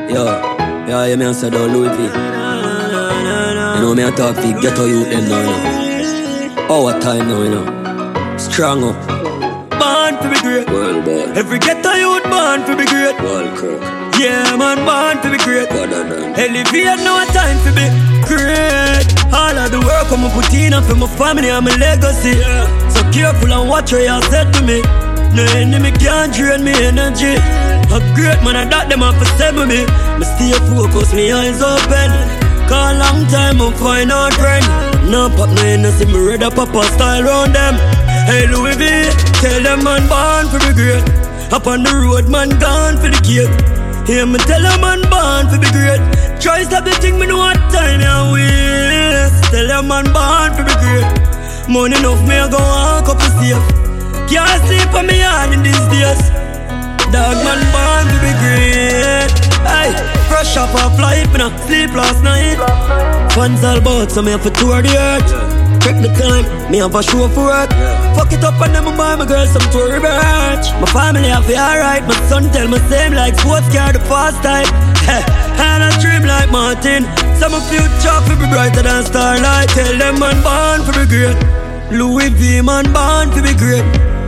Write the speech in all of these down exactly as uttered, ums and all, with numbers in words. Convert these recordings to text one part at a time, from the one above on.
Yo, yeah, you me answer down Louis V. You know me I talk to ghetto youth them now, you know. Our time now, you know. Strong up. Born to be great. World boy. Every ghetto youth born to be great. World crook. Yeah, man, born to be great. Elevate no time to be great. All of the work I'm put in for my family and my legacy. So careful and watch what you said to me. No enemy can't drain me energy. A great man, I doubt them have to send me. Me stay focused, me eyes open. Cause long time I'm find out friend. No pop no innocent, me ready pop a style round them. Hey Louis V, tell them man born for be great. Up on the road, man gone for the gate. Hear me tell them man born for be great. Try stop the thing, me know what time you waste. Tell them man born for be great. Money enough, me I go walk up to safe. Can't sleep on me hand in these days. Dog man born to be great. Hey, fresh off a flight, me nah sleep last night. Funds all about, so me have to tour the earth. Check the time, me have a show for work. Fuck it up and then me buy my girl some Tory Burch. My family have it alright, my son tell me same like sports car the fast type. And I dream like Martin. Some of future will be brighter than starlight. Tell them man born to be great. Louis V man born to be great.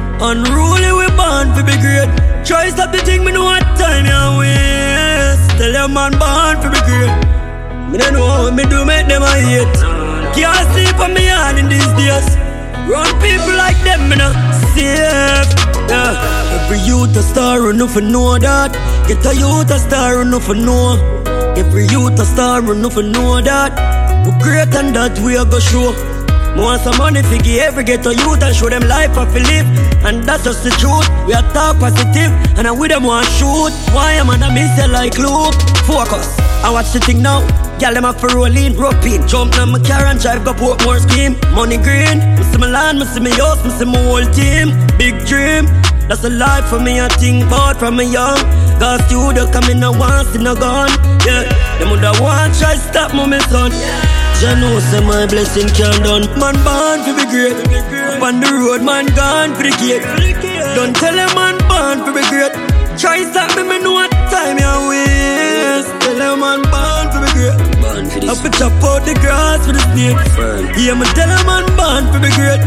Unruly we born to be great. Try stop the thing, me know what time you waste. Tell them man born to be great. Me don't know what me do make them a hate. Can't sleep on me hand in these days. Run people like them, me nah safe. Yeah. Every youth a star enough for know that. Get a youth a star enough for know. Every youth a star enough for know that. We great and that we a go show. Me want some money for give every ghetto youth and show them life I feel live. And that's just the truth. We are talk positive and I with them want shoot. Why am I miss it like Luke? Focus. I watch the thing now. Girl them up for rolling, roping. Jump on my car and drive go Portmore scheme. Money green. Me see my land, me see my house, me see my whole team. Big dream. That's a life for me I think about from a young. Got studio coming a once in a gun. Yeah. Them would have want try stop me, my son. Jah know say my blessing can't done. Man born to be great. Up on the road, man gone for the gate. Don't tell a man born to be great. Try stop me, me know what time you waste. Tell a man born to be great. Up to chop out the grass for the snake. Yeah, me tell a man born to be great.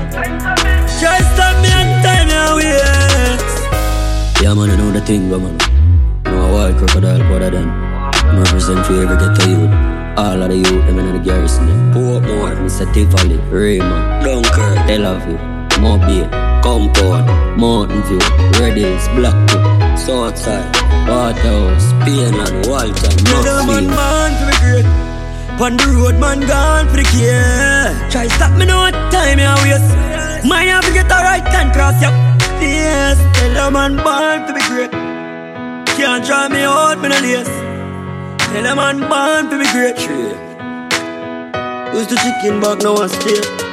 Try stop me and time you waste. Yeah man, I know the thing, bro man. No a wild crocodile brother then. I represent for every ghetto youth. All of the youth, them in the garrison. Portmore, Mister Tivoli, Raymond, Dunkirk, Tel Aviv, Mobile, Compound, Mountain View, Red Hills, Blackpool, Southside, Waterhouse, Painland, Walton, Knoxville. Man to be great. On the road, man gone for the care. Try stop me no time you waste. My have to get the right hand cross you. Yes, tell a man born to be great. Can't try me out, me no lace. Tell a man born to be great. Who's the chicken back now and stay?